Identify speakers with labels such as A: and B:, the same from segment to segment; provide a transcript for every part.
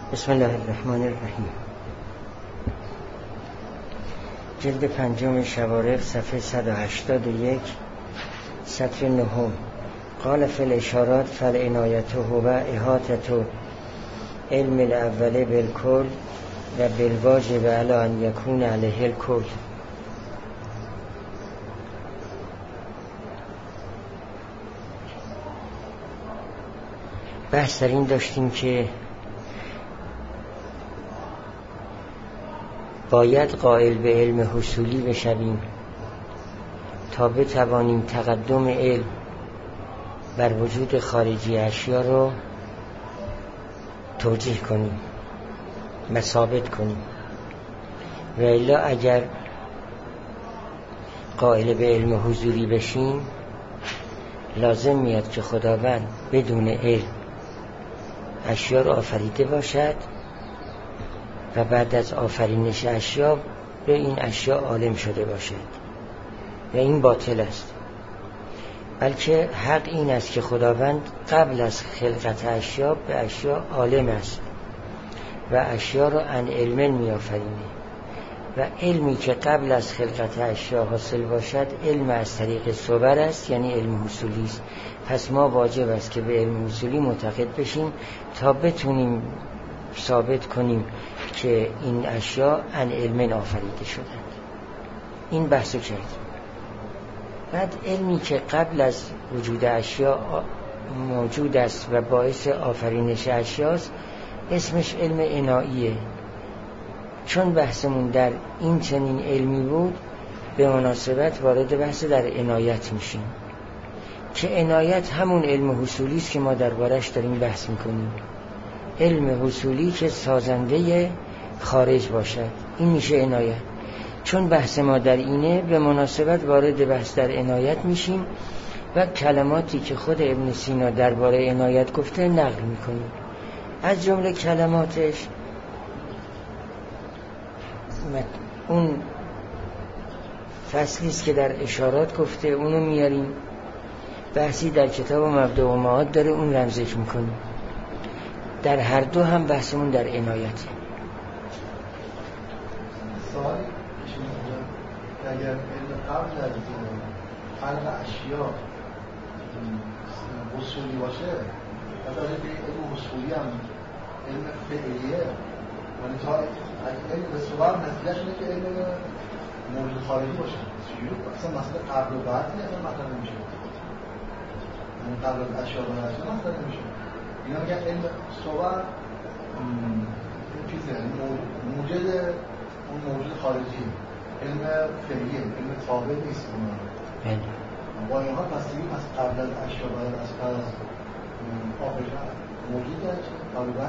A: بسم الله الرحمن الرحیم. جلد 5 شوارق صفحه 181 سطر 9. قال فی الاشارات فالعنایت هو احاطة علم الاول بالکل و بالواجب علی ان یکون علیه الکل. بحث در این داشتیم که باید قائل به علم حصولی بشویم تا بتوانیم تقدم علم بر وجود خارجی اشیا رو توجیه کنیم و ثابت کنیم، و الا اگر قائل به علم حضوری بشیم لازم میاد که خداوند بدون علم اشیا رو آفریده باشد و بعد از آفرینش اشیا به این اشیا عالم شده باشد، و این باطل است. بلکه حق این است که خداوند قبل از خلقت اشیا به اشیا عالم است و اشیا را عن علم می آفرینه، و علمی که قبل از خلقت اشیا حاصل باشد علم از طریق صور است، یعنی علم حصولی است. پس ما واجب است که به علم حصولی معتقد بشیم تا بتونیم ثابت کنیم که این اشیا عن علم آفریده شدند. این بحثو کردیم. بعد علمی که قبل از وجود اشیا موجود است و باعث آفرینش اشیاست اسمش علم عناییه. چون بحثمون در این چنین علمی بود به مناسبت وارد بحث در عنایت میشیم که عنایت همون علم حصولی است که ما دربارش داریم بحث میکنیم. علم حصولی که سازنده خارج باشد، این میشه عنایت. چون بحث ما در اینه به مناسبت وارد بحث در عنایت میشیم و کلماتی که خود ابن سینا درباره عنایت گفته نقل میکنیم. از جمله کلماتش اون فصلی است که در اشارات گفته، اونو میاریم. بحثی در کتاب مبدأ و معاد داره، اون رو ذکر میکنیم. در هر دو هم بحثمون در عنایت.
B: سوال اگر علم قبل از خلق اشیا حصولی باشه، از به علم حصولی هم علم فعلیه، یعنی تا علم به صور نتیجهش اینه که علم موجود خارجی باشه. اصلا مسئله قبل و بعد یعنی مطرح نمیشه، یعنی قبل از اشیا و اشیا مطرح نمیشه. اینا میگن علم صور چیزه، موجود اون موجود خارجی، علم فعلیه، علم تابع نیست. با اینها پس قبل از اشیا و از آفرینش موجود هست قبل بعد.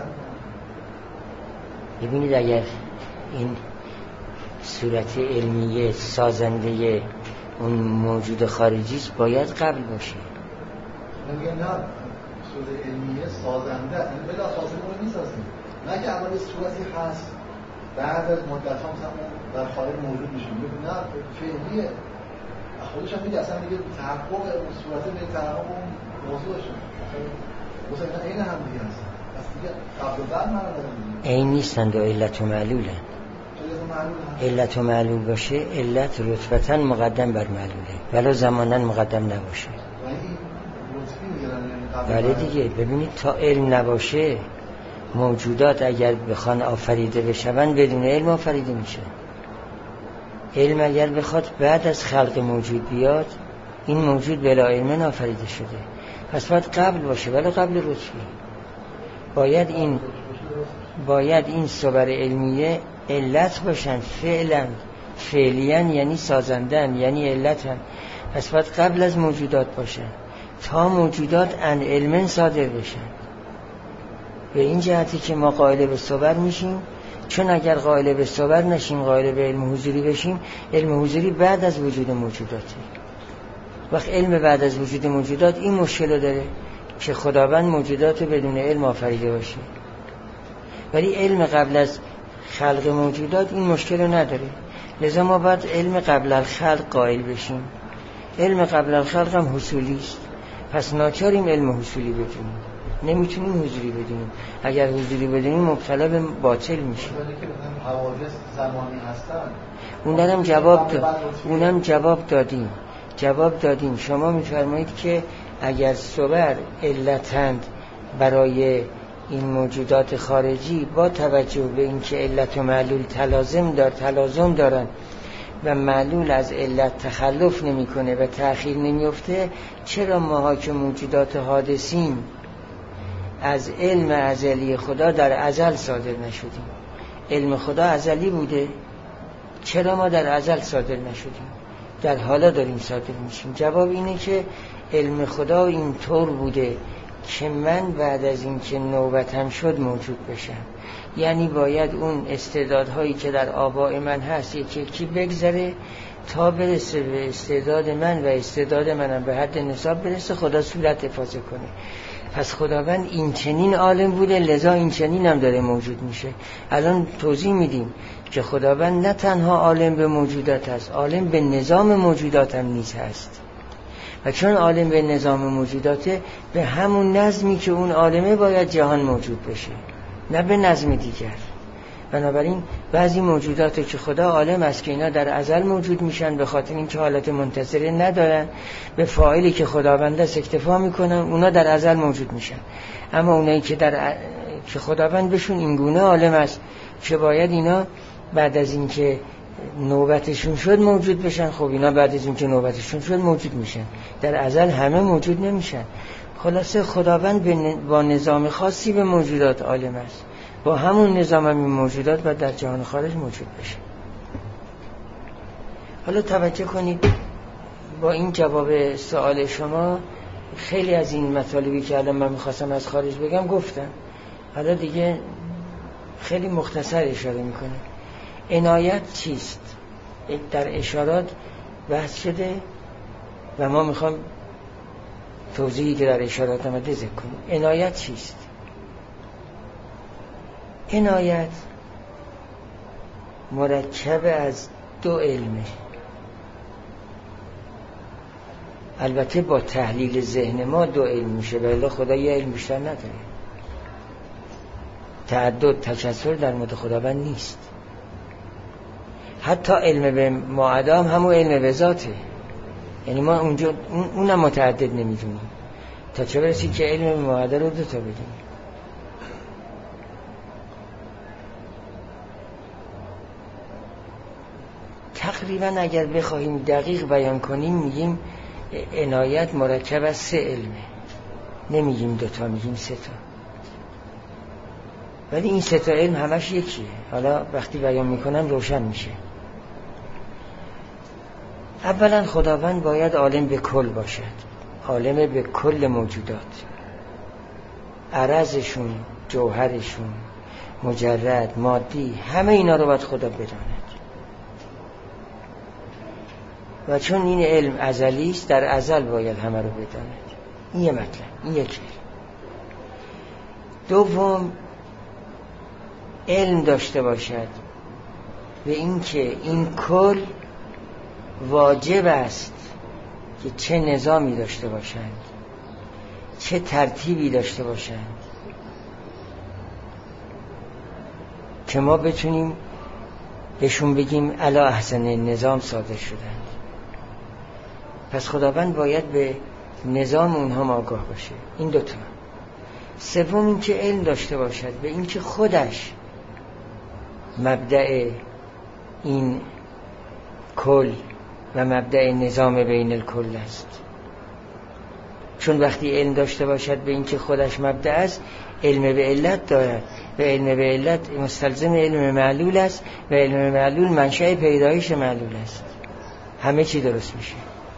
A: ببینید اگر این صورت علمیه سازنده اون موجود خارجی است باید قبل باشه.
B: نمیگه نه صورت علمیه سازنده، یعنی بلا سازنده اون نیست اصلا. نه که اول صورتی هست بعد از مدت ها مثلا در خارج موجود میشه. نه فعلیه، خودش هم میگه اصلا میگه تحقق اون صورت به تحقق اون موضوعش مثلا این هم دیگه هست. پس دیگه قبل و بعد معنا داره.
A: این نیستند و علت و معلولن. علت و معلول باشه علت رتبتاً مقدم بر معلوله ولی زماناً مقدم نباشه. بله دیگه. ببینید تا علم نباشه موجودات اگر بخوان آفریده بشون بدون علم آفریده میشه. علم اگر بخواد بعد از خلق موجود بیاد این موجود بلا علم آفریده شده. پس باید قبل باشه ولی قبل رتبه. باید این صور علمیه علت باشن، فعلیان یعنی سازندن، یعنی علتن. پس باید قبل از موجودات باشن تا موجودات عن علم صادر بشن. به این جهتی که ما قائل به صور میشیم، چون اگر قائل به صور نشیم قائل به علم حضوری بشیم، علم حضوری بعد از وجود موجوداته. وقت علم بعد از وجود موجودات این مشکل داره که خداوند موجودات بدون علم آفریده باشه، ولی علم قبل از خلق موجودات این مشکل رو نداره. لذا ما باید علم قبل الخلق قائل بشیم. علم قبل الخلق هم حصولی است، پس ناچاریم علم حصولی بدونیم. نمیتونیم حضوری بدونیم. اگر حضوری بدونیم مبتلا به باطل میشه.
B: حوادث زمانی هستن
A: اونم جواب دادیم. شما میفرمایید که اگر صور علتند برای این موجودات خارجی، با توجه به اینکه علت و معلول تلازم دارن و معلول از علت تخلف نمیکنه و تأخیر نمیفته، چرا ماها که موجودات حادثیم از علم ازلی خدا در ازل صادر نشدیم؟ علم خدا ازلی بوده، چرا ما در ازل صادر نشدیم؟ در حالا داریم صادر میشیم. جواب اینه که علم خدا این طور بوده که من بعد از این که نوبتم شد موجود بشم. یعنی باید اون استعدادهایی که در آباء من هست یکی بگذره تا برسه به استعداد من و استعداد منم به حد نصاب برسه، خدا صورت افاضه کنه. پس خداوند این چنین عالم بوده، لذا این چنین هم داره موجود میشه. الان توضیح میدیم که خداوند نه تنها عالم به موجودات هست، عالم به نظام موجودات هم نیز هست. و چون عالم به نظام موجوداته، به همون نظمی که اون عالمه باید جهان موجود بشه، نه به نظم دیگر. بنابراین بعضی موجوداتی که خدا عالم است که اینا در ازل موجود میشن، به خاطر اینکه حالت منتظره ندارن، به فاعلی که خداوند است اکتفا میکنن، اونا در ازل موجود میشن. اما اونایی که که خداوند بهشون این گونه عالم است که باید اینا بعد از اینکه نوبتشون شد موجود بشن، خب اینا بعد از اینکه نوبتشون شد موجود میشن، در ازل همه موجود نمیشن. خلاصه خداوند با نظام خاصی به موجودات عالم است، با همون نظام این موجودات و در جهان خارج موجود بشه. حالا توجه کنید، با این جواب سوال شما خیلی از این مطالبی که الان من میخواستم از خارج بگم گفتم. حالا دیگه خیلی مختصر اشاره میکنه. عنایت چیست؟ در اشارات بحث شده و ما میخوام توضیحی که در اشارات آمده ذکر کنیم. عنایت چیست؟ عنایت مرکب از دو علمه. البته با تحلیل ذهن ما دو علم میشه، ولی خدا یه علم بیشتر نداره. تعدد تکثر در مورد خداوند نیست. حتی علم به معدام همون علم به ذاته. یعنی ما اونجا اونم متعدد نمیدونیم، تا چه برسی که علم به معدا رو دو تا بدیم. تقریبا اگر بخواهیم دقیق بیان کنیم میگیم عنایت مرکب از 3 علمه. نمیگیم 2 تا، میگیم 3 تا. ولی این 3 تا علم همش یکیه. حالا وقتی بیان میکنم روشن میشه. اولا خداوند باید عالم به کل باشد، عالم به کل موجودات، عرضشون، جوهرشون، مجرد، مادی، همه اینا رو باید خدا بداند. و چون این علم ازلی است، در ازل باید همه رو بداند. این یه مطلب، این یک علم. دوم، علم داشته باشد به این که این کل واجب است که چه نظامی داشته باشند، چه ترتیبی داشته باشند که ما بتونیم بهشون بگیم الا احسن نظام صادر شدند. پس خداوند باید به نظام اونها آگاه باشه. این 2 تا. سوم این که علم داشته باشد به این که خودش مبدأ این کل و مبدأ نظام بین الکل است. چون وقتی علم داشته باشد به این که خودش مبدأ است، علم به علت دارد و علم به علت مستلزم علم معلول است و علم معلول منشأ پیدایش معلول است. همه چی درست میشه.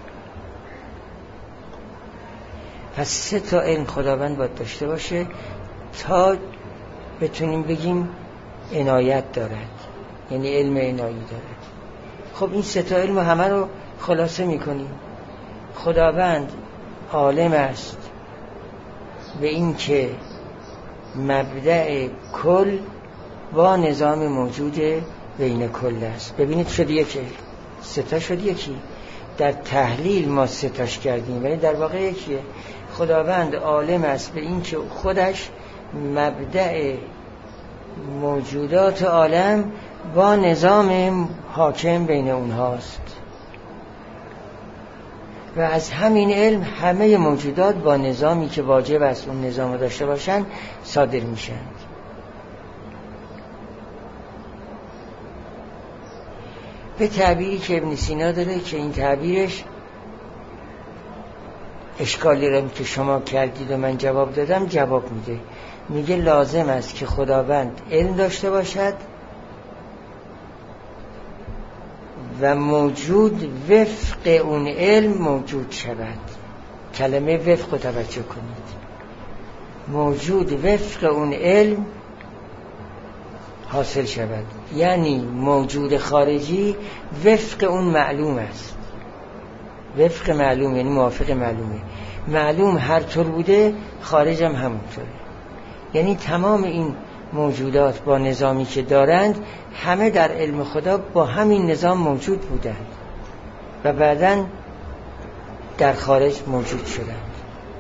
A: پس 3 تا علم خداوند باید داشته باشه تا بتونیم بگیم عنایت دارد، یعنی علم عنایی دارد. خب این 3 تا علم همه رو خلاصه میکنیم. خداوند عالم است به این که مبدأ کل با نظام موجود بین کل است. ببینید شد یکی، 3 تا شد یکی. در تحلیل ما 3 تاش کردیم ولی در واقع یکیه. خداوند عالم است به این که خودش مبدأ موجودات عالم با نظام حاکم بین اونهاست و از همین علم همه موجودات با نظامی که واجب است اون نظام رو داشته باشن صادر میشن. به تعبیری که ابن سینا داره که این تعبیرش اشکالی رو که شما کردید و من جواب دادم جواب میده. میگه لازم است که خداوند علم داشته باشد و موجود وفق اون علم موجود شود. کلمه وفق رو توجه کنید. موجود وفق اون علم حاصل شود، یعنی موجود خارجی وفق اون معلوم است. وفق معلوم یعنی موافق معلومه. معلوم هر طور بوده خارج هم همونطوره. یعنی تمام این موجودات با نظامی که دارند همه در علم خدا با همین نظام موجود بودند و بعداً در خارج موجود شدند.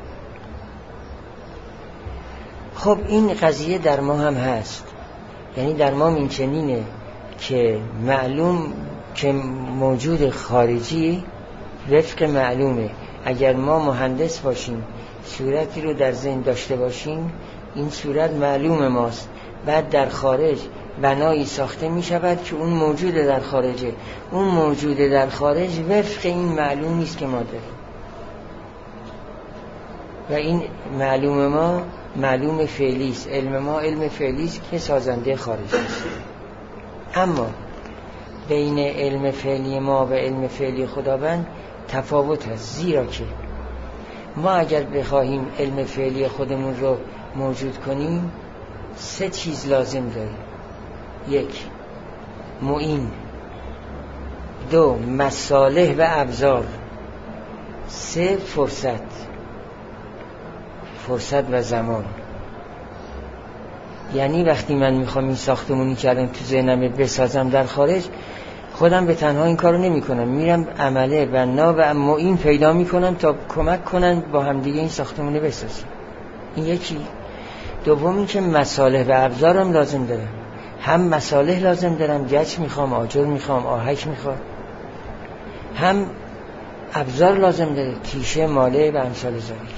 A: خب این قضیه در ما هم هست. یعنی در ما این چنینه که معلوم که موجود خارجی وفق معلومه. اگر ما مهندس باشیم صورتی رو در ذهن داشته باشیم این صورت معلوم ماست، بعد در خارج بنایی ساخته می شود که اون موجود در خارجه. اون موجود در خارج وفق این معلوم نیست که ما داریم و این معلوم ما معلوم فعلی است. علم ما علم فعلی است که سازنده خارج است. اما بین علم فعلی ما و علم فعلی خداوند تفاوت است، زیرا که ما اگر بخواهیم علم فعلی خودمون رو موجود کنیم 3 چیز لازم داریم. 1 معین، 2 مصالح و ابزار، 3 فرصت و زمان. یعنی وقتی من میخوام این ساختمونی که الان تو ذهنم بسازم در خارج، خودم به تنها این کارو نمی کنم، میرم عمله بنا و معین پیدا میکنم تا کمک کنن با همدیگه این ساختمونه بسازیم. این یکی. دومی که مصالح و ابزارم لازم دارم. هم مصالح لازم دارم، گچ میخوام، آجر میخوام، آهک میخوام. هم ابزار لازم داره، تیشه، ماله و امثال ذالک.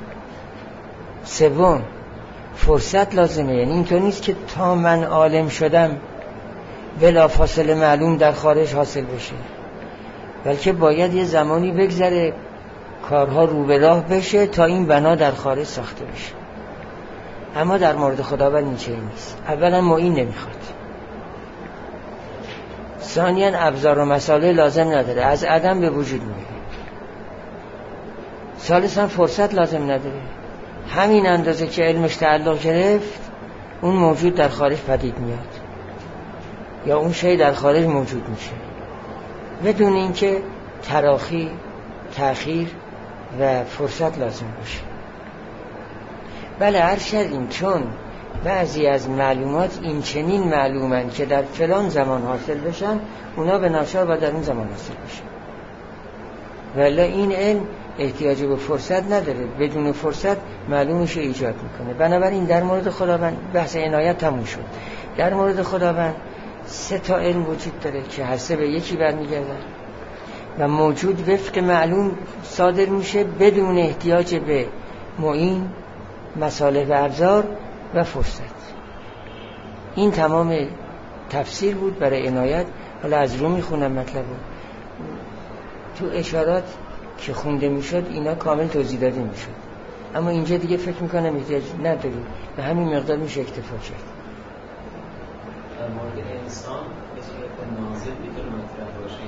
A: 3 فرصت لازمه. یعنی اینطور نیست که تا من عالم شدم بلا فاصله معلوم در خارج حاصل بشه، بلکه باید یه زمانی بگذره کارها رو به راه بشه تا این بنا در خارج ساخته بشه. اما در مورد خداوند این چیزی نیست. اولا معین نمیخواد، ثانیاً ابزار و مسائل لازم نداره، از عدم به وجود میاد. ثالثاً فرصت لازم نداره. همین اندازه که علمش تعلق گرفت اون موجود در خارج پدید میاد یا اون شی در خارج موجود میشه بدون اینکه تراخی، تأخیر و فرصت لازم باشه. بله عرض کردیم چون بعضی از معلومات این چنین معلومن که در فلان زمان حاصل بشن اونا به ناچار باید در اون زمان حاصل بشن، ولی این علم احتیاج به فرصت نداره، بدون فرصت معلومش ایجاد میکنه. بنابراین در مورد خداوند بحث عنایت تموم شد. در مورد خداوند 3 علم وجود داره که هر 3 به یکی برمیگردن و موجود وفق معلوم صادر میشه بدون احتیاج به معین، مصالح و ابزار و فرصت. این تمام تفسیر بود برای عنایت. حالا از رو میخونم مطلبو. تو اشارات که خونده میشد اینا کامل توضیح داده میشد، اما اینجا دیگه فکر میکنم احتیاج نداریم، به همین مقدار میشه اکتفا کرد.
C: در مورد انسان به صورت نازل میتونه مطرح باشه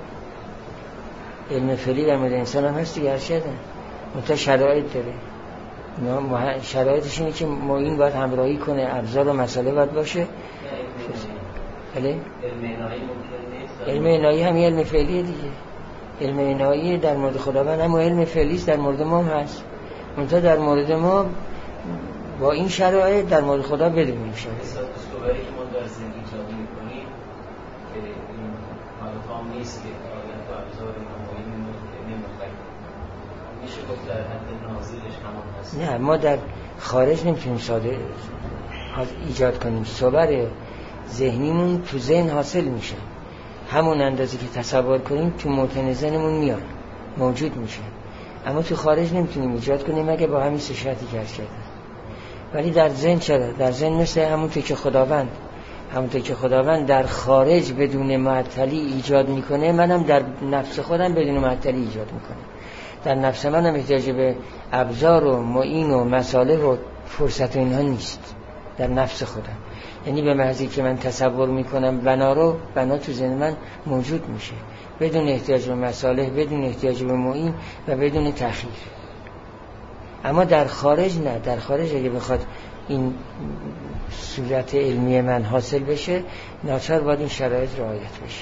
A: علم فعلی در مورد انسان هم هست دیگه، هر شده منتها شرایط داره. شرایطش اینه که معین باید همراهی کنه، ابزار و مسئله باید باشه. بله؟ علم عنایی هم یه علم فعلیه دیگه. علم عنایی در مورد خداوند هم علم فعلی در مورد ما هم هست، منتها در مورد ما با این شرایط در مورد خدا بدون میشه.
C: صورتی که ما در زندگی ایجاد می‌کنیم که این حالت هم نیست که آیت و ابزار معین نمی‌خوایم میشه گفت در حد نازلش همان هست.
A: نه، ما در خارج نمیتونیم ساده ایجاد کنیم. صور ذهنیمون تو ذهن حاصل میشه، همون اندازه که تصور کنیم تو موطن ذهنمون میاد، موجود میشه، اما تو خارج نمیتونیم ایجاد کنیم مگه با همین سه شرطی که عرض کردم. ولی در ذهن چرا؟ در ذهن مثل همونطور که خداوند در خارج بدون معطلی ایجاد میکنه، منم در نفس خودم بدون معطلی ایجاد میکنه. در نفس منم احتیاج به ابزار و معین و مصالح و فرصت و اینها نیست در نفس خودم. یعنی به محضی که من تصور میکنم بنا تو ذهن من موجود میشه بدون احتیاج به مصالح، بدون احتیاج به معین و بدون تأخیر. اما در خارج نه، در خارج اگه بخواد این صورت علمی من حاصل بشه ناچار باید این شرایط رعایت بشه.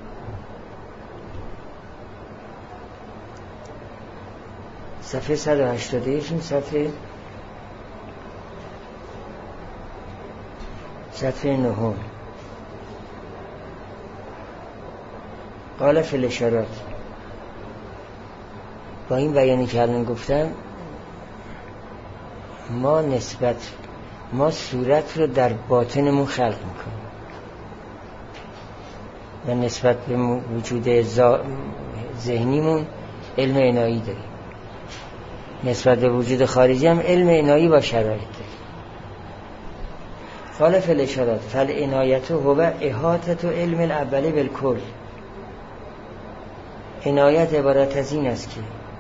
A: صفحه 181 صفحه 9. قال فی الاشارات. با این بیانی که الان گفتم ما صورت رو در باطنمون خلق میکنیم و نسبت به وجود ذهنیمون علم عنایی داریم، نسبت به وجود خارجی هم علم عنایی با شرایط داریم. قال فی الاشارات فالعنایت هو احاطه علم الاول بالکل. عنایت عبارت از این است که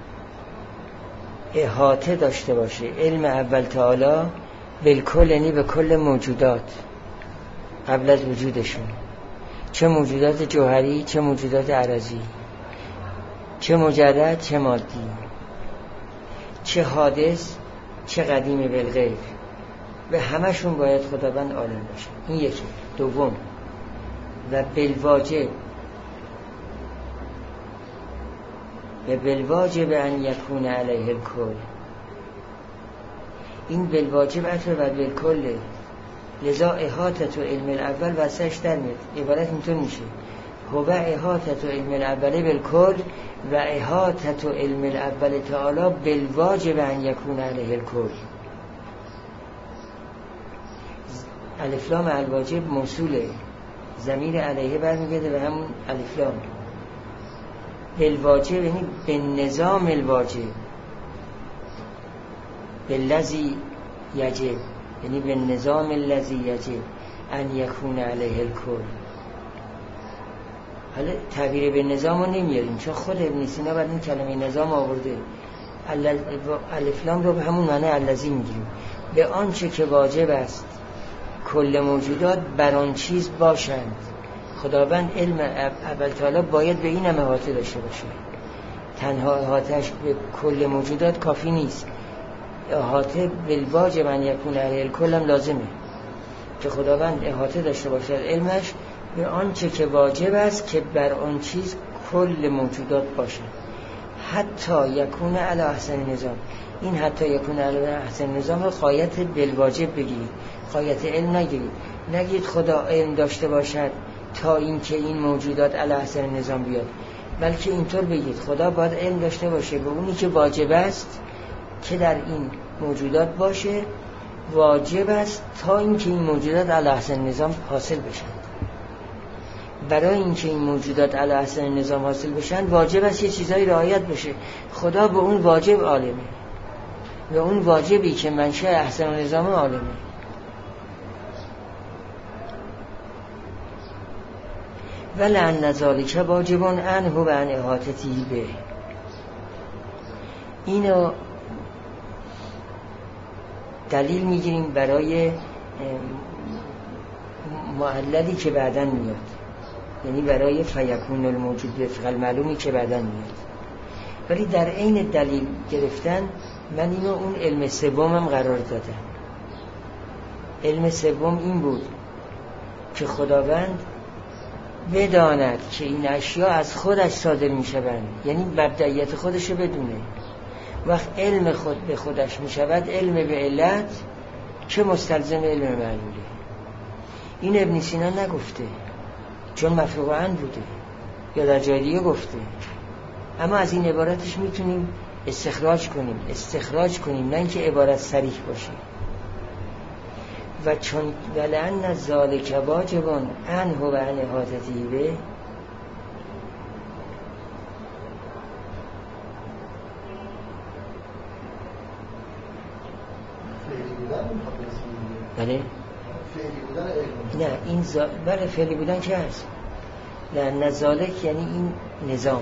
A: احاطه داشته باشه علم اول تعالی بالکل، یعنی به کل موجودات قبل از وجودشون، چه موجودات جوهری چه موجودات عرضی، چه مجرد چه مادی، چه حادث چه قدیم بالغیب، به همشون باید خداوند عالم باشه. این یکی. دوم و بالواجب ان یکون علیه الکل. این بالواجب عطف بر بالکله، لذا احاطه علم الاول واسش در میاد. عبارت اینطور میشه هو احاطه علم الاول بالکل و احاطه علم الاول تعالی بالواجب ان یکون علیه الکل. الف لام الواجب موصوله، ضمیر علیه برمیگرده به همون الف لام. بالواجب یعنی به نظام الواجب، بالذی یجب یعنی به نظام الذی یجب ان یکون علیه الکل. حالا تعبیر به نظام رو نمیاریم چون خود ابن سینا بعد این کلمه نظام آورده. الف لام رو به همون معنی الذی میگیریم، به آنچه که واجب است کل موجودات بر آن چیز باشند. خداوند علم اول تعالی باید به این هم احاطه داشته باشه. تنها احاطهش به کل موجودات کافی نیست، احاطه بالواجب ان یکون علیه الکل هم لازمه که خداوند احاطه داشته باشد علمش به آنچه که واجب است که بر آن چیز کل موجودات باشد. حتی یکون علی احسن نظام. این حتی یکون علی احسن نظام رو غایت بالواجب بگیرید، غایت علم نگید خدا علم داشته باشد تا اینکه این موجودات علی احسن نظام بیاد، بلکه اینطور بگید خدا باید علم داشته باشه به اونی که واجب است که در این موجودات باشه، واجب است تا اینکه این موجودات علی احسن نظام حاصل بشن. برای اینکه این موجودات علی احسن نظام حاصل بشن واجب است یه چیزایی رعایت بشه. خدا به اون واجب عالمه، به اون واجبی که منشأ احسن نظام عالمه. ولعن ذالک واجب عنه و عن احاطته به. اینو دلیل میگیریم برای معللی که بعداً میاد، یعنی برای فیکون الموجود وفق المعلومی که بعداً میاد. ولی در عین دلیل گرفتن من اینو اون علم سومم قرار دادم. علم سوم این بود که خداوند بداند که این اشیاء از خودش صادر میشوند، یعنی مبدئیت خودش رو بدونه. وقت علم خود به خودش میشود علم به علت که مستلزم علم معلوله. این ابن سینا نگفته چون مفروغ عنه بوده یا در جای دیگه گفته، اما از این عبارتش میتونیم استخراج کنیم نه اینکه عبارت صریح باشه. و چون ولعن ذالک واجب عنه و عن احاطته به بله نه این بله فعلی بودن که هست. لعن ذالک یعنی این نظام،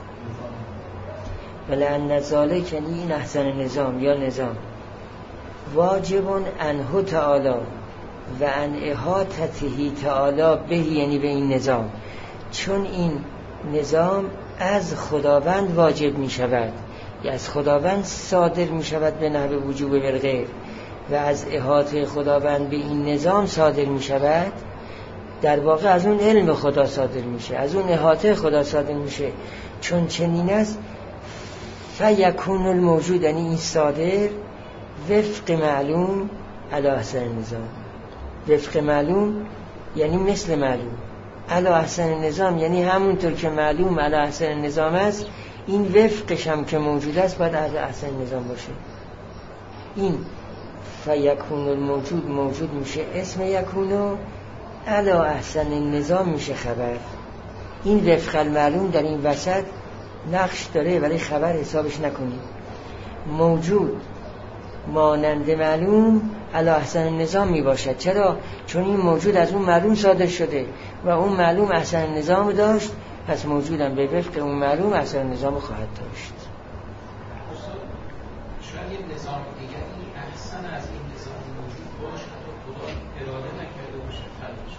A: ولعن ذالک یعنی این احسن نظام یا نظام. واجب عنه تعالی و عن احاطته تعالی به یعنی به این نظام، چون این نظام از خداوند واجب می شود یا از خداوند صادر می شود به نحو وجوب بالغیر و از احاطه خداوند به این نظام صادر می شود، در واقع از اون علم خدا صادر میشه، از اون احاطه خدا صادر میشه. چون چنین است فیکون الموجود، یعنی این صادر وفق معلوم علی احسن نظام. وفق معلوم یعنی مثل معلوم، علی احسن نظام یعنی همونطور که معلوم علی احسن نظام است، این وفقش هم که موجود است باید علی احسن نظام باشه. این فیکون الموجود موجود میشه اسم یکونو، علی احسن نظام میشه خبر. این وفق المعلوم در این وسط نقش داره ولی خبر حسابش نکنید. موجود مانند معلوم علی احسن نظام می باشد. چرا؟ چون این موجود از اون معلوم صادر شده و اون معلوم احسن نظام داشت، پس موجودم به وفق اون معلوم احسن نظام خواهد داشت.
D: شاید یه نظام دیگری احسن از این نظام موجود باشه تا خدا اراده نکرده باشه خلقش.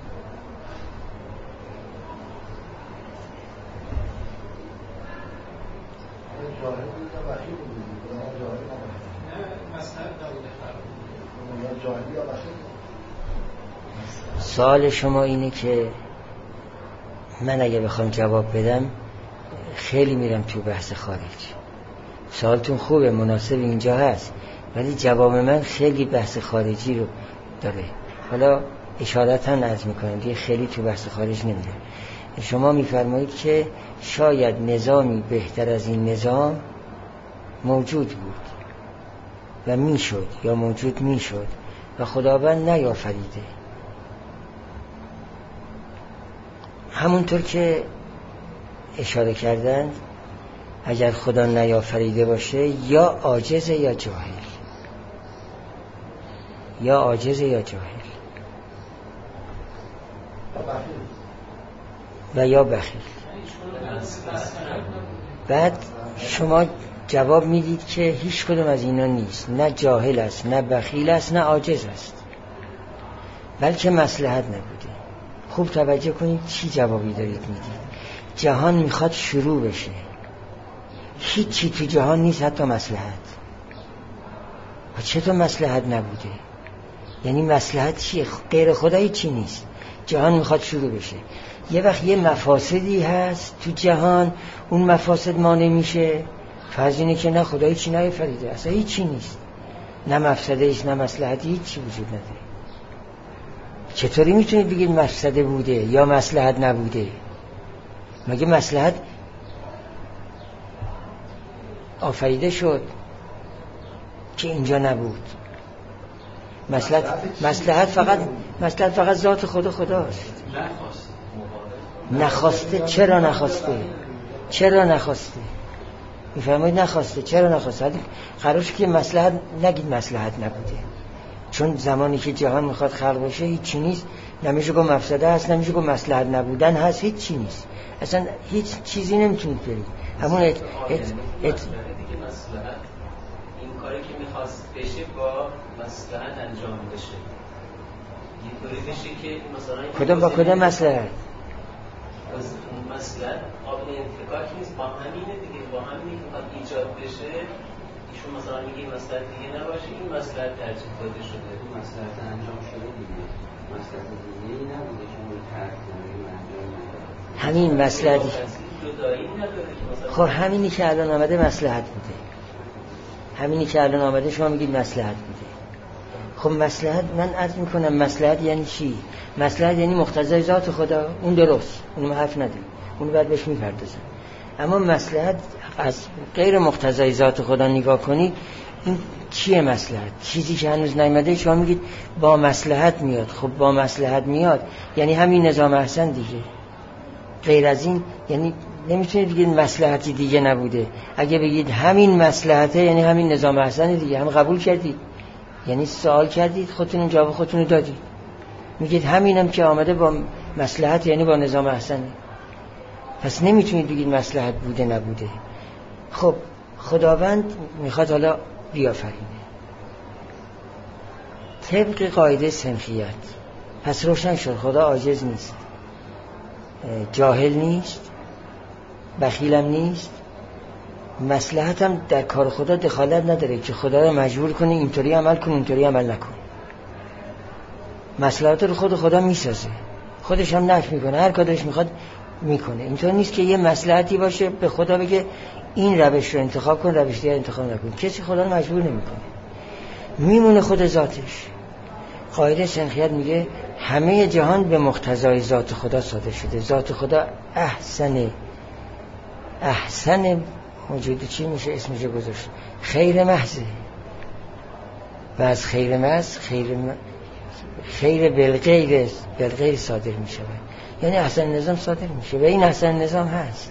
B: جاهل بود یا بخیل بود؟ جاهل
D: نه مسئله نبوده خلق.
B: جاهلی یا بخیل؟
A: سوال شما اینه که من اگه بخوام جواب بدم خیلی میرم تو بحث خارج. سوالتون خوبه، مناسب اینجا هست، ولی جواب من خیلی بحث خارجی رو داره. حالا اشارتا عرض میکنم دیگه خیلی تو بحث خارج نمیره. شما میفرمایید که شاید نظامی بهتر از این نظام موجود بود و میشد یا موجود میشد و خداوند نیافریده. همونطور که اشاره کردند اگر خدا نیافریده باشه یا عاجز یا جاهل، یا عاجز یا جاهل و یا بخیل. بعد شما جواب میدید که هیچ کدوم از اینا نیست، نه جاهل است، نه بخیل است، نه عاجز است، بلکه مصلحت نبوده. خوب توجه کنید چی جوابی دارید میدید. جهان میخواد شروع بشه، هیچی تو جهان نیست حتی مصلحت. و چطور مصلحت نبوده؟ یعنی مصلحت چیه؟ غیر خدا هیچی نیست، جهان میخواد شروع بشه. یه وقت یه مفاسدی هست تو جهان، اون مفاسد مانع میشه، فرض اینه که نه خدا هیچی نیافریده، اصلا هیچی نیست، نه مفسده ایست نه مصلحتی، هیچی وجود نداره. چطوری میتونید بگید مفسده بوده یا مصلحت نبوده؟ مگه مصلحت آفریده شد که اینجا نبود؟ مصلحت فقط ذات خداست. نخواسته. چرا نخواسته؟ میفرمایید نخواسته. چرا نخواسته؟ قراره که مصلحت نگید مصلحت نبوده، چون زمانی که جهان میخواد خلق بشه هیچی نیست، نمیشه گفت مفسده هست، نمیشه گفت مصلحت نبودن هست، هیچی نیست، اصلا هیچ چیزی نمیتونید برید. همون
C: دیگه مصلحت این کاری که میخواست بشه با مصلحت انجام بشه، اینطوری بشه که مثلا
A: کدام با کدام مصلحت
C: قابل انفکاک نیست، با همینه دیگه، با همینی که باید ایجاد بشه. ایشون مثلا میگه مصلحت دیگه نباشه، این مصلحت ترجیح داده شده، این مصلحت انجام شده دیگه، مصلحت دیگه ای نبوده که اون ترک کنه.
A: همین مصلحتی خب همینی که الان آمده مصلحت بوده، همینی که الان آمده شما میگید مصلحت بوده. خب مصلحت، من عرض میکنم مصلحت یعنی چی؟ مصلحت یعنی مقتضای ذات خدا، اون درست، اون حرف نداره، اون بعد بهش میپردازم. اما مصلحت از غیر مقتضای ذات خدا نگاه کنید، این چیه مصلحت؟ چیزی که هنوز نیامده شما میگید با مصلحت میاد. خب با مصلحت میاد یعنی همین نظام احسن دیگه. غیر از این یعنی نمیتونید بگید مصلحتی دیگه نبوده. اگه بگید همین مصلحته یعنی همین نظام احسن دیگه. هم قبول کردید، یعنی سوال کردید، خودتون جواب خودتون رو دادید. میگید همینم که آمده با مصلحت یعنی با نظام احسنه. پس نمیتونید بگید مصلحت بوده نبوده. خب خداوند میخواد حالا بیافرینه طبق قاعده سنخیت. پس روشن شد خدا عاجز نیست، جاهل نیست، بخیلم نیست، مصلحت هم در کار خدا دخالت نداره که خدا رو مجبور کنه اینطوری عمل کن اونطوری عمل نکن. مصلحت رو خدا میسازه، خودش هم نفی میکنه، هر کارش میخواد میکنه. اینطور نیست که یه مصلحتی باشه به خدا بگه این روش رو انتخاب کن روش دیگر انتخاب نکن. کسی خدا رو مجبور نمیکنه، میمونه خود ذاتش. قاعده سنخیت میگه همه جهان به مقتضای ذات خدا صادر شده. ذات خدا احسن موجود چی میشه اسمش گذاشت؟ خیر محضه. و از خیر محض خیر بالغیر صادر میشه، یعنی احسن نظام صادر میشه و این احسن نظام هست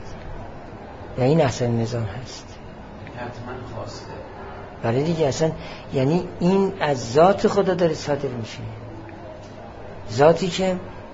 D: حتما خواسته.
A: برای دیگه اصلا یعنی این از ذات خدا داره صادر میشه، ذاتی که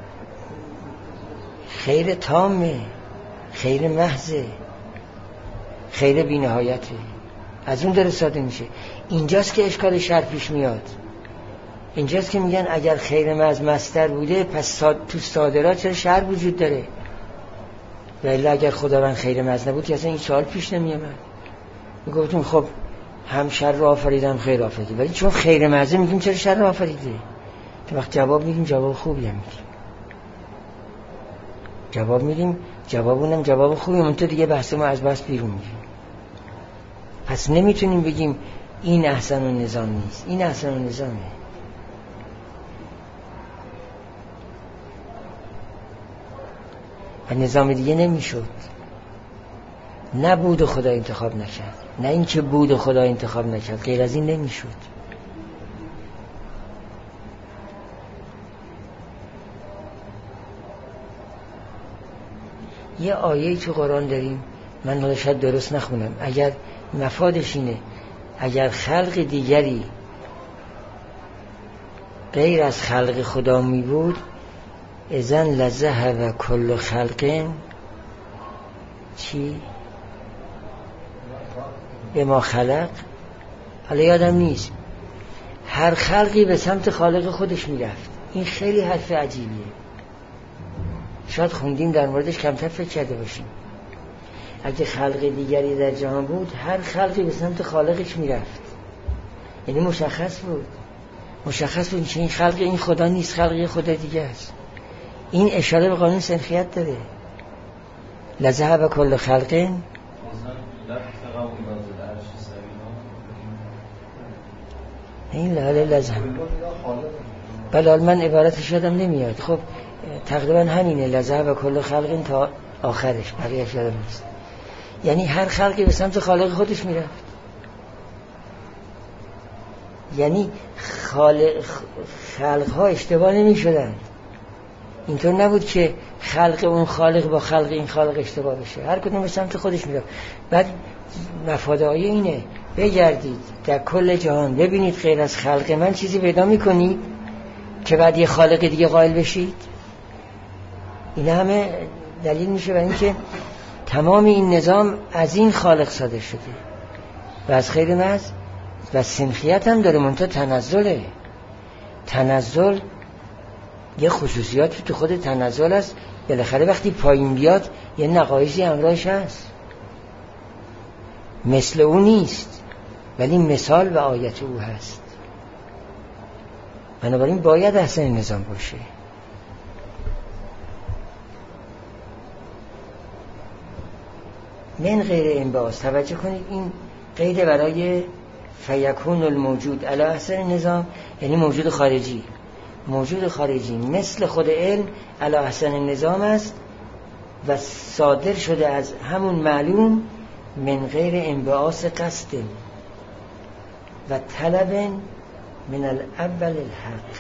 A: خیر تامه، خیر محضه، خیر بی نهایته، از اون داره صادر میشه. اینجاست که اشکال شر پیش میاد. اینجاست که میگن اگر خیر محض مصدر بوده پس تو صادرات چرا شر وجود داره؟ ولی اگر خداوند خیر محض نبود اصلا این سوال پیش نمیامد. میگفتیم خب هم شر رو آفریدم خیر آفریده، ولی چون خیر محض میگیم چرا شر رو آفریده؟ تو وقت جواب میگیم جواب خوبی هم میگیم، جوابونم جواب خوبی، من تو دیگه بحث ما از بحث بیرون میگیم. پس نمیتونیم بگیم این احسن النظام نیست، این احسن النظامه. و نظام دیگه نمیشد. نه بود و خدا انتخاب نکرد، نه این که بود و خدا انتخاب نکرد، غیر از این نمیشد. یه آیه‌ای تو قرآن داریم، من حالا شاید درست نخونم، اگر مفادش اینه اگر خلق دیگری غیر از خلق خدا می بود اذن لذهب کل خلق چی؟ به ما خلق. حالا یادم نیست، هر خلقی به سمت خالق خودش می رفت. این خیلی حرف عجیبیه، شاید خوندیم در موردش کمتر فکر کرده باشیم. اگه خلق دیگری در جهان بود هر خلقی به سمت خالقش می رفت، یعنی مشخص بود که این خلق این خدا نیست، خلق خدا دیگه است. این اشاره به قانون سنخیت داره. لذهب کل خلق این لاله لذهب. بله من عبارتش یادم نمیاد. خب تقریبا همینه، لذهب کل خلق تا آخرش، بقیه‌اش یادم نیست. یعنی هر خلقی به سمت خالق خودش میرفت. یعنی خلق‌ها اشتباه نمی‌شدن. اینطور نبود که خلق اون خالق با خلق این خالق اشتباه بشه، هر کدوم به سمت خودش میرفت. بعد مفاد آیه اینه بگردید در کل جهان ببینید غیر از خلق من چیزی پیدا می‌کنید که بعد یه خالق دیگه قائل بشید. این همه دلیل میشه برای اینکه تمام این نظام از این خالق صادر شده و از خیر محض. و سنخیت هم داره، منتها تنزل یه خصوصیاتی تو خود تنزل است. بالاخره وقتی پایین بیاد یه نقایصی همراهش هست، مثل او نیست ولی مثال و آیت او هست. بنابراین باید احسن نظام باشه. من غیر انباز، توجه کنید این قید برای فیکون الموجود علی احسن نظام، یعنی موجود خارجی مثل خود علم علی احسن نظام است و صادر شده از همون معلوم من غیر انبعاث قصد و طلب من الاول الحق.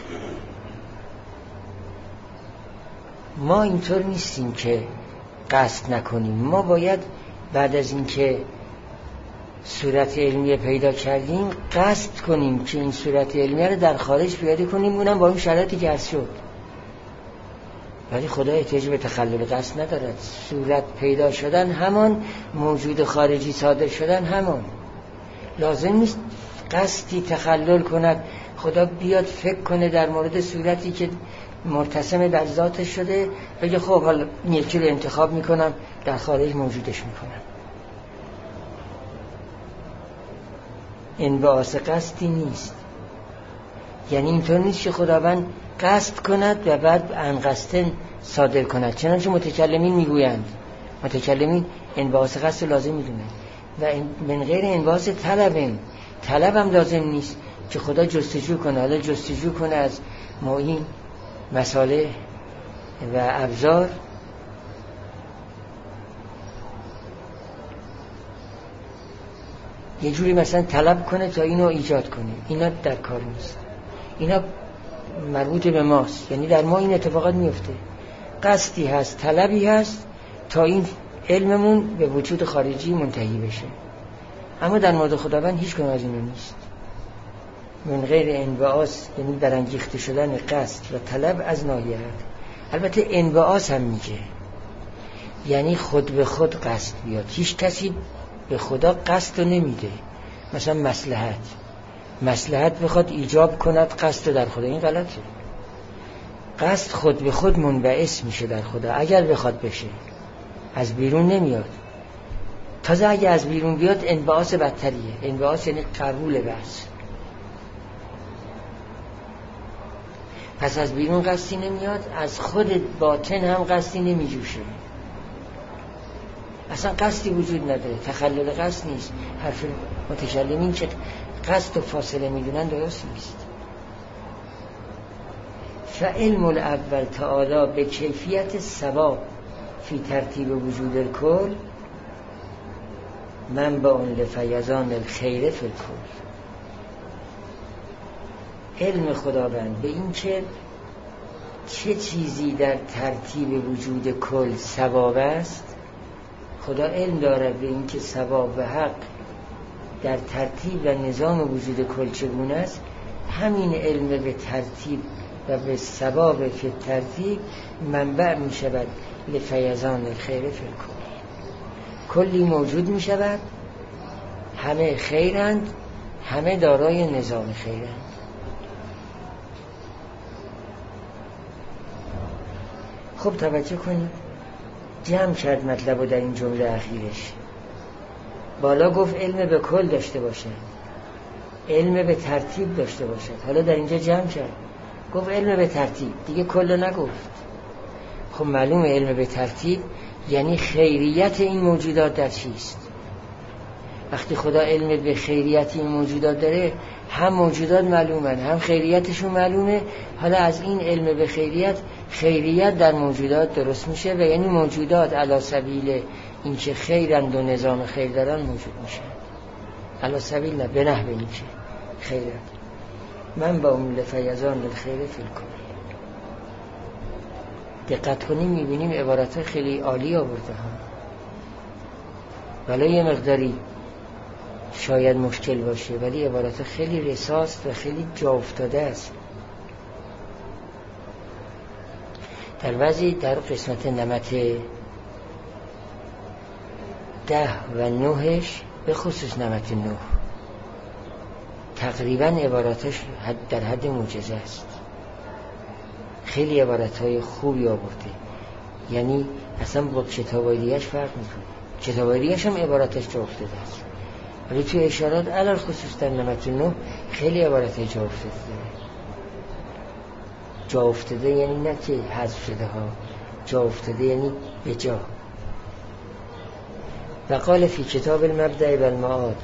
A: ما اینطور نیستیم که قصد نکنیم. ما باید بعد از اینکه صورت علمیه پیدا کردیم قصد کنیم که این صورت علمیه رو در خارج پیاده کنیم، اونم با این شرایطی که عرض شد. ولی خدا احتیاج به تخلل قصد ندارد. صورت پیدا شدن همان، موجود خارجی صادر شدن همان. لازم نیست قصدی تخلل کند، خدا بیاد فکر کنه در مورد صورتی که مرتسم بر ذاتش شده بگه خب حالا یکی رو انتخاب میکنم در خارج موجودش میکنم. انبعاث قصدی نیست. یعنی اینطور نیست که خداوند قصد کند و بعد انقصدن صادر کند، چنانچه متکلمین میگویند. متکلمین انبعاث قصد لازم میدونند و من غیر انبعاث طلب هم لازم نیست که خدا جستجو کنه. حالا جستجو کنه از معین، مصالح و ابزار، یه جوری مثلا طلب کنه تا اینو ایجاد کنه. اینا در کار نیست. اینا مربوط به ماست، یعنی در ما این اتفاقات میفته. قصدی هست، طلبی هست تا این علممون به وجود خارجی منتهی بشه. اما در مورد خداوند هیچ کنه از اینو نیست. من غیر انبعاث یعنی برانگیخته شدن قصد و طلب از ناحیه. البته انبعاث هم میگه یعنی خود به خود قصد بیاد. هیچ کسی به خدا قصد رو نمیده. مثلا مصلحت بخواد ایجاب کند قصد در خدا، این غلطه. قصد خود به خود منبعث میشه در خدا اگر بخواد بشه، از بیرون نمیاد. تازه اگه از بیرون بیاد انبعاث بدتریه. انبعاث یعنی قبول بحث. پس از بیرون قصدی نمیاد، از خود باطن هم قصدی نمیجوشه. اصلا قصدی وجود نداره. تخلل قصد نیست. حرف متکلمین که قصد و فاصله میدونن درست نیست. فعلم الاول تعالی به کیفیت ثواب فی ترتیب وجود الکل منبع لفیضان الخیر فی الکل. علم خداوند به این که چه چیزی در ترتیب وجود کل ثواب است. خدا علم دارد به این که ثواب و حق در ترتیب و نظام وجود کل چگونه است. همین علم به ترتیب و به ثواب فی ترتیب منبع می شود لفیضان الخیر فی الکل. کلی موجود می شود، همه خیرند، همه دارای نظام خیرند. خب توجه کنید، جمع کرد مطلب رو در این جمله اخیرش. بالا گفت علم به کل داشته باشد، علم به ترتیب داشته باشد. حالا در اینجا جمع کرد، گفت علم به ترتیب، دیگه کل رو نگفت. خب معلومه علم به ترتیب یعنی خیریت این موجودات در چیست. وقتی خدا علم به خیریت این موجودات داره، هم موجودات معلومن، هم خیریتشون معلومه. حالا از این علم به خیریت در موجودات درست میشه و یعنی موجودات علی سبیل این که خیرند و نظام خیر دارن موجود میشن. علی سبیل نه، به نحو این که خیرند. من با اون لفیضان الخیر فی الکل. دقت کنیم میبینیم عبارت خیلی عالی آورده ها. ولی یه مقداری شاید مشکل باشه، ولی عبارت خیلی رساست و خیلی جا افتاده است. در قسمت نمت 10 و 9 به خصوص نمت 9 تقریبا عباراتش در حد معجزه است. خیلی عبارتهای خوبی آورده، یعنی اصلا با کتابای دیگه‌اش فرق میکنه. کتابای دیگه‌اش هم عباراتش جا افتاده است، ولی توی اشارات علل خصوص در نمت 9 خیلی عبارتهای جا افتاده. جا افتاده یعنی نه که حذف شده ها، جا افتاده یعنی به جا. و قال فی کتاب المبدأ و المعاد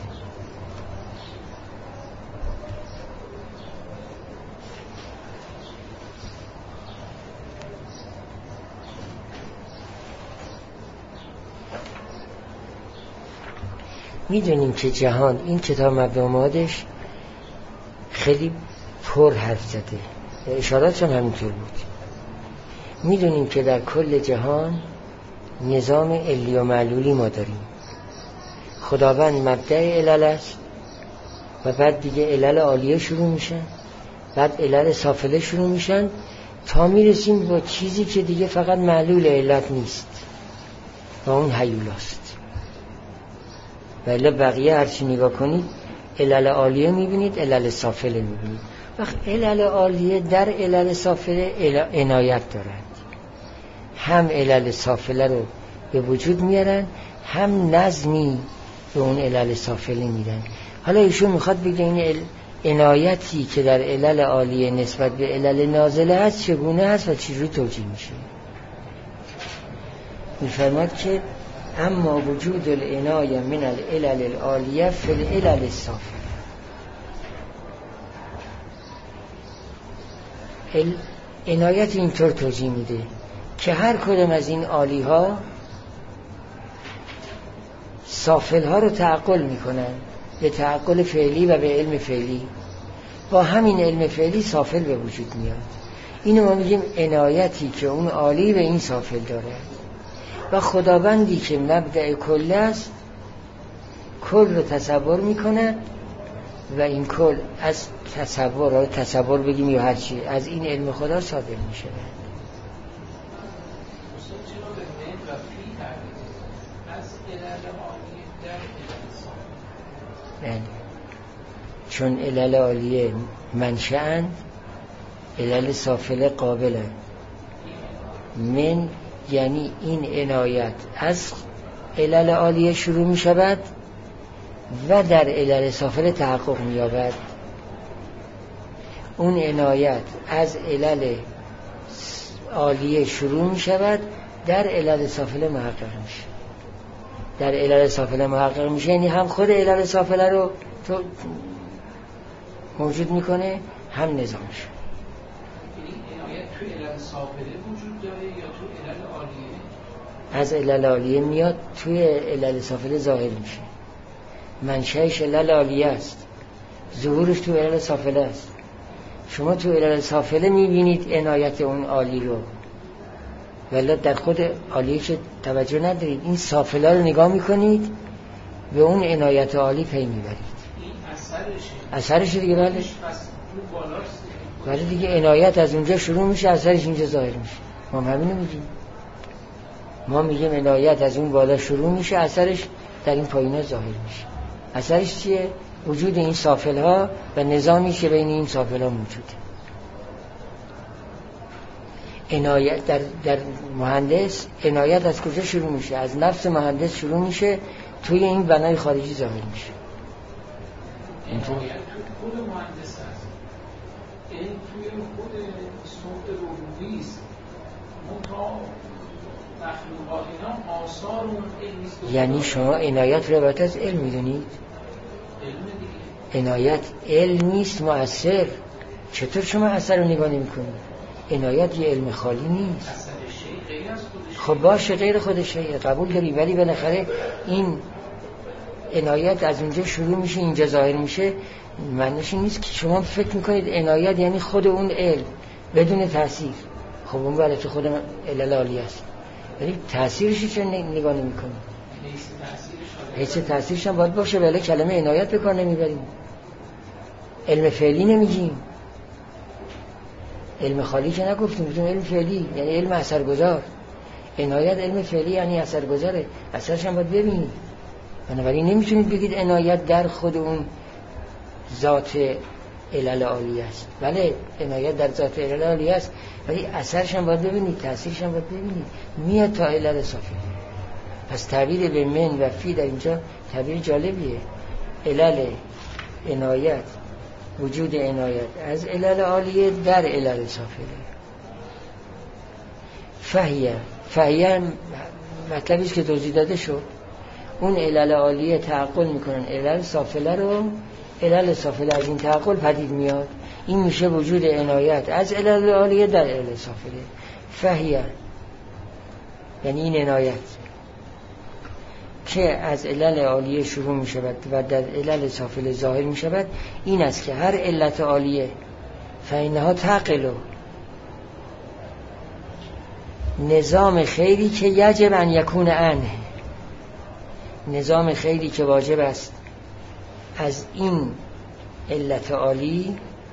A: میدونیم که جهان، این کتاب مبدوماتش خیلی پر حرف زده، اشاراتش هم همینطور بود. میدونیم که در کل جهان نظام علی و معلولی ما داریم. خداوند مبدأ علل است و بعد دیگه علل عالیه شروع میشن، بعد علل سافله شروع میشن تا میرسیم با چیزی که دیگه فقط معلول علت نیست و اون هیولاست. ولی بقیه هرچی نگاه کنید علل عالیه میبینید، علل سافله میبینید. وقت علل عالیه در علل سافله عنایت دارند، هم علل سافله رو به وجود میارن، هم نظمی به اون علل سافله میدن. حالا ایشون میخواد بگه این عنایتی که در علل عالیه نسبت به علل نازله هست چگونه هست و چجوری توجیه میشه. میفرماد که اما وجود العنایه من العلل العالیه فی العلل السافله. عنایت اینطور توجیه میده که هر کدام از این عالی ها سافل ها رو تعقل میکنن به تعقل فعلی و به علم فعلی. با همین علم فعلی سافل به وجود میاد. اینو ما میگیم عنایتی که اون عالی به این سافل داره. و خداوندی که مبدأ کل است کل رو تصور میکنه و این کل از تصور بگیم یا هرچی از این علم خدا صادر میشه. چون علل عالیه منشأند، علل سافله قابلند. من یعنی این عنایت از علل عالیه شروع می شود و در علل سافله تحقق می یابد. اون عنایت از علل عالیه شروع می شود، در علل سافله محقق میشه. در علل سافله محقق میشه یعنی هم خود علل سافله رو تو موجود میکنه، هم نظامش.
D: یعنی عنایت توی علل سافله وجود داره یا توی علل عالیه؟
A: از علل عالیه میاد توی علل سافله ظاهر میشه. منشأش علل عالیه است، ظهورش توی علل سافله است. شما توی علل سافله میبینید عنایت اون عالی رو، ولی در خود عالیه که توجه ندارید. این سافله رو نگاه میکنید به اون عنایت عالی پی میبرید. اثرشه دیگه. ولی دیگه عنایت از اونجا شروع میشه، اثرش اینجا ظاهر میشه. ما همینو میگیم. ما میگیم عنایت از اون بالا شروع میشه، اثرش در این پایینا ظاهر میشه. اثرش چیه؟ وجود این سافل ها و نظامی که بین این سافل ها موجوده. عنایت در مهندس، عنایت از کجا شروع میشه؟ از نفس مهندس شروع میشه، توی این بنای خارجی ظاهر میشه.
D: عنایت توی خود مهندس هست، این توی خود صوت ربوبی است. مخلوقات اینا آثار اون علمی.
A: یعنی شما عنایت رو عبارت از علم میدونید؟ عنایت علم نیست مؤثر. چطور شما اثر رو نگاه نمی‌کنید؟ عنایت یه علم خالی نیست.
D: اثر شیء غیر از خودش.
A: خب باشه غیر خودش قبول داری، ولی بالاخره این عنایت از اونجا شروع میشه اینجا ظاهر میشه. معنیش این نیست که شما فکر میکنید عنایت یعنی خود اون علم بدون تاثیر. خب اون برای که خود علل عالی است، ولی تاثیرش چه نگاه نمی‌کنید؟ هیچ تاثیرش هم باید باشه، ولی کلمه عنایت به کار نمیبریم. علم فعلی نمیگیم، علم خالی که نگفتیم، گفتیم علم فعلی یعنی علم اثرگذار. عنایت علم فعلی یعنی اثرگذاره، اثرش هم باید ببینید. بنابراین نمیتونید بگید عنایت در خود اون ذات علل عالی است. بله عنایت در ذات علل عالی است، ولی اثرش هم باید ببینید، تاثیرش هم باید ببینید. میاد تا علل صافی. پس تعبیر به من و فی در اینجا تعبیر جالبیه. علل عنایت، وجود عنایت از علل عالیه در علل صافی. فهیه مطلبی است که توضیح داده شد. اون علل عالیه تعقل میکنن علل صافله رو، علل صافله از این تعقل پدید میاد. این میشه وجود عنایت از علل عالیه در علل صافله. فهیه یعنی این عنایت که از علل عالیه شروع می شود و در علل سافل ظاهر می شود این است که هر علت عالیه فإنها تعقل نظام خیری که یجب ان یکون عنه، نظام خیری که واجب است از این علت عالی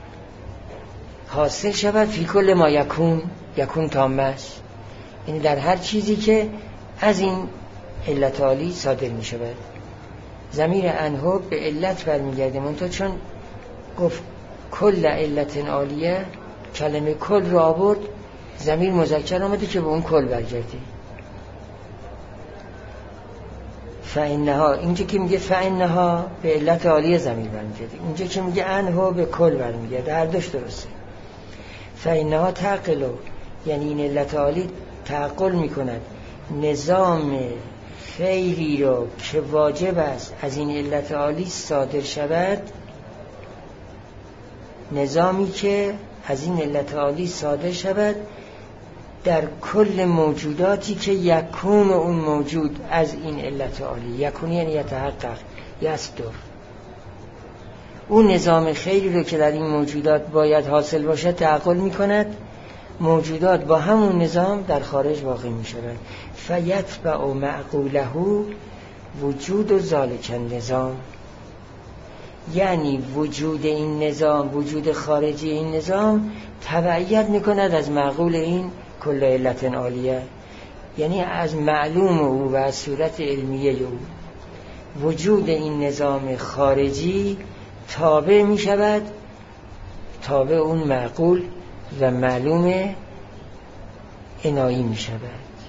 A: حاصل شود فی کل ما یکون تام است، یعنی در هر چیزی که از این علت عالی صادر می شود. ضمیر انه به علت برمیگرده، منتها چون گفت کل علت عالیه کلمه کل را آورد ضمیر مذکر آمده که به اون کل برگرده. فإنها اینجا که میگه فإنها به علت عالیه ضمیر برمیگرده، اینجا که میگه انه به کل برمیگرده، هر دوش درسته. فإنها تعقل یعنی این علت عالی تعقل میکند نظام خیری رو که واجب است از این علت عالی صادر شود، نظامی که از این علت عالی صادر شود در کل موجوداتی که یکون اون موجود از این علت عالی، یکون یعنی یتحقق یصدر، اون نظام خیری رو که در این موجودات باید حاصل باشد تعقل می کند، موجودات با همون نظام در خارج واقع می شود. فیتبع معقوله وجود و ذالک النظام، یعنی وجود این نظام، وجود خارجی این نظام تبعیت می کند از معقول این کل علت عالیه، یعنی از معلوم او و از صورت علمیه او. وجود این نظام خارجی تابع می شود، تابع اون معقول و معلوم عنایی می شود.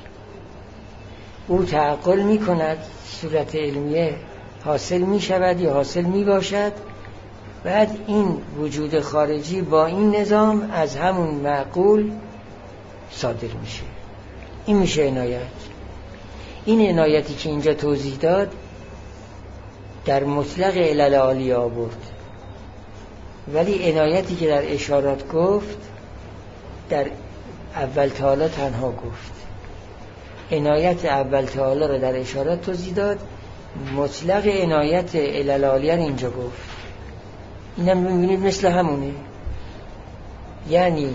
A: او تعقل می کند، صورت علمیه حاصل می شود یا حاصل می باشد، بعد این وجود خارجی با این نظام از همون معقول صادر میشه. این میشه عنایت. این عنایتی که اینجا توضیح داد در مطلق علل عالی آورد، ولی عنایتی که در اشارات گفت در اول تعالی تنها گفت. عنایت اول تعالی رو در اشارات توضیح داد، مطلق عنایت علل عالی رو اینجا گفت. اینم میبینید مثل همونه، یعنی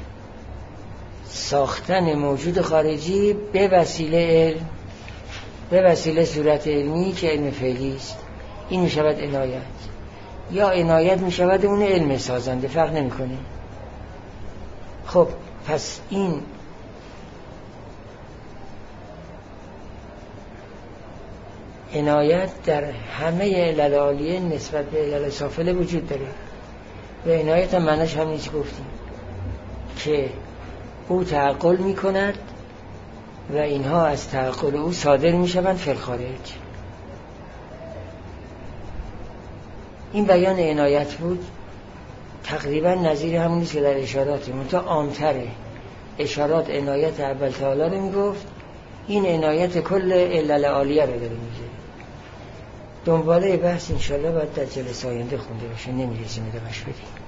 A: ساختن موجود خارجی به وسیله علم، به وسیله صورت علمی که علم فعلی است، این می شود عنایت، یا عنایت می شود اون علم سازنده، فرق نمی کنه. خب پس این عنایت در همه علل عالیه نسبت به علل سافله وجود داره. و عنایت هم معنیش هم نیست گفتیم که او تعقل می کند و اینها از تعقل او صادر می شوند فی الخارج. این بیان عنایت بود، تقریبا نظیر همون نیست که در اشارات، منتها عامتره. اشارات عنایت اول تعالی رو می گفت، این عنایت کل علل عالیه رو داره میگه. دنباله بحث انشالله باید در جلسه آینده خونده باشه، نمیرسیم ادامه‌اش بدیم.